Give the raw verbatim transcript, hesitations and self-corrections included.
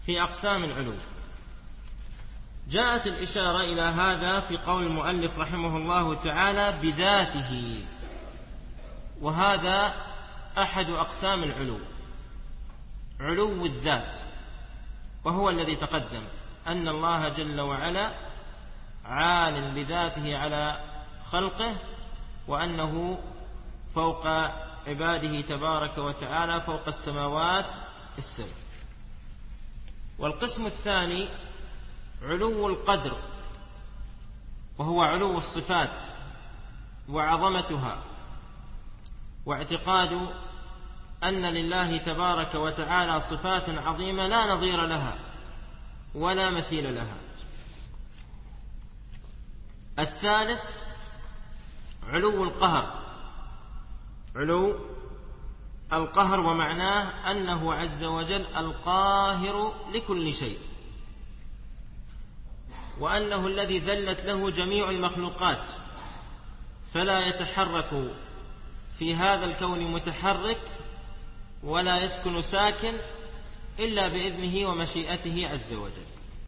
في أقسام العلو. جاءت الإشارة إلى هذا في قول المؤلف رحمه الله تعالى بذاته، وهذا أحد أقسام العلو، علو الذات، وهو الذي تقدم أن الله جل وعلا عال بذاته على خلقه، وأنه فوق عباده تبارك وتعالى فوق السماوات السبع. والقسم الثاني علو القدر، وهو علو الصفات وعظمتها، واعتقاد أن لله تبارك وتعالى صفات عظيمة لا نظير لها ولا مثيل لها. الثالث علو القهر، علو القهر، ومعناه أنه عز وجل القاهر لكل شيء، وأنه الذي ذلت له جميع المخلوقات، فلا يتحرك في هذا الكون متحرك ولا يسكن ساكن إلا بإذنه ومشيئته عز وجل.